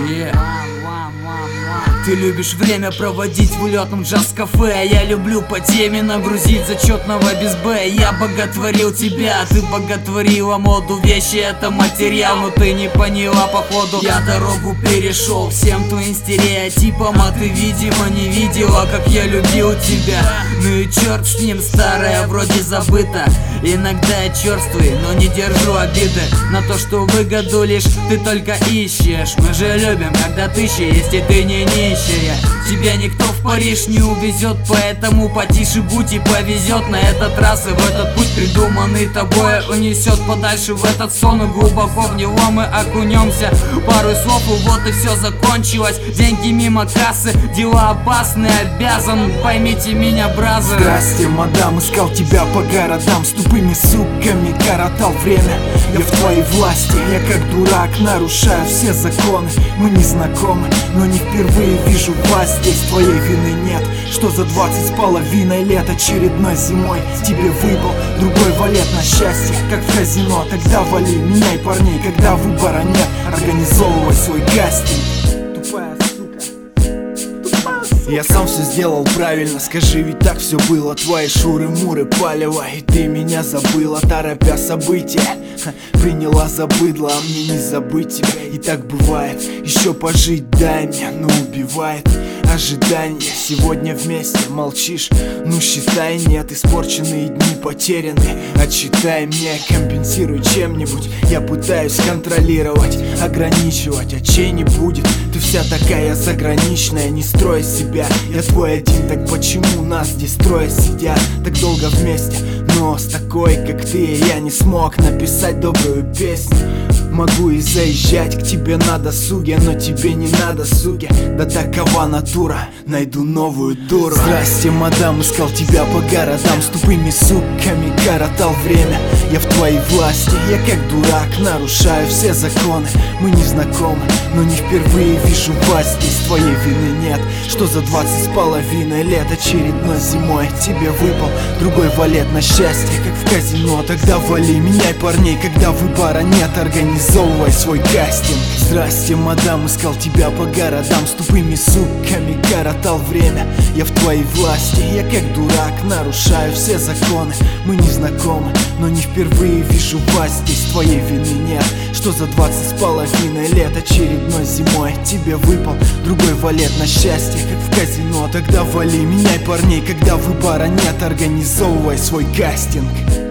Ты любишь время проводить в улетном джаз-кафе. Я люблю по теме нагрузить зачетного без Б. Я боготворил тебя, ты боготворила моду. Вещи это материал, но ты не поняла походу. Я дорогу перешел всем твоим стереотипам, а ты видимо не видела, как я любил тебя. Ну и черт с ним, старое вроде забыто. Иногда я черствый, но не держу обиды на то, что выгоду лишь ты только ищешь. Мы же любим, когда тысяча есть и ты не нищая. Тебя никто в Париж не увезет, поэтому потише будь и повезет. На этот раз и в этот путь, придуманный тобой, унесет подальше в этот сон. И глубоко в него мы окунемся. Пару слов и вот и все закончилось. Деньги мимо кассы, дела опасные, обязан, поймите меня, бразер. Здрасте, мадам, искал тебя по городам, с тупыми суками коротал время. Я в твоей власти, я как дурак нарушаю все законы. Мы не знакомы, но не впервые вижу вас здесь. Твоей вины нет, что за 20,5 лет очередной зимой тебе выпал другой валет на счастье, как в казино. Тогда вали, меняй парней, когда выбора нет, организовывай свой кастинг. Тупая сука. Я сам все сделал правильно, скажи, ведь так все было. Твои шуры-муры палево, и ты меня забыла, торопя события. Приняла за быдло, а мне не забыть тебя. И так бывает, еще пожить дай мне, но убивает ожидание. Сегодня вместе молчишь, ну считай, нет. Испорченные дни потеряны, отсчитай мне. Компенсируй чем-нибудь, я пытаюсь контролировать, ограничивать, а чей не будет. Ты вся такая заграничная, не строй себя. Я твой один, так почему нас здесь трое сидят так долго вместе? Но с такой, как ты, я не смог написать добрую песню. Могу и заезжать к тебе на досуге, но тебе не надо, суки. Да такова натура, найду новую дуру. Здрасте, мадам, искал тебя по городам, с тупыми суками коротал время. Я в твоей власти, я как дурак нарушаю все законы. Мы не знакомы, но не впервые вижу вас здесь. Твоей вины нет, что за 20,5 лет очередной зимой тебе выпал другой валет на счастье, как в казино. Тогда вали, меняй парней, когда выбора нет, организовывай свой кастинг. Здрасте, мадам, искал тебя по городам, с тупыми суками коротал время. Я в твоей власти, я как дурак нарушаю все законы. Мы не знакомы, но не впервые вижу вас здесь. Твоей вины нет, что за 20,5 лет очередной зимой тебе выпал другой валет на счастье, как в казино. Тогда вали, меняй парней, когда выбора нет, организовывай свой кастинг.